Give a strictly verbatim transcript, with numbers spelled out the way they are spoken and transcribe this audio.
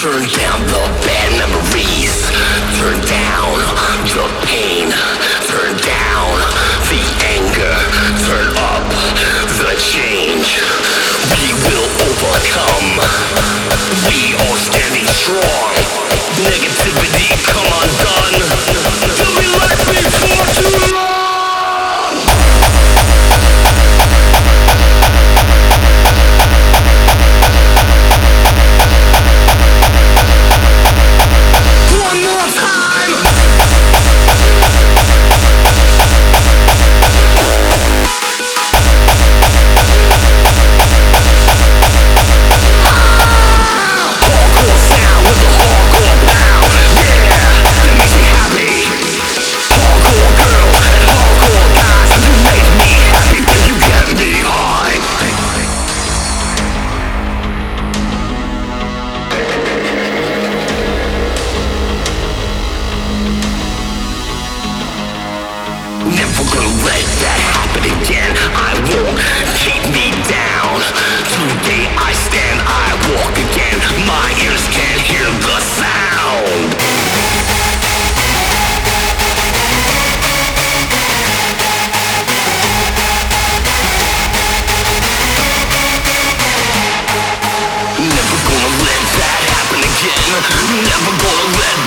Turn down the bad memories. Turn down the pain. Turn down the anger. Turn up the change. We will overcome. We are standing strong. Negativity come undone. Till we life before too long. Never gonna let that happen again. I won't keep me down. Today I stand, I walk again. My ears can't hear the sound. Never gonna let that happen again. Never gonna let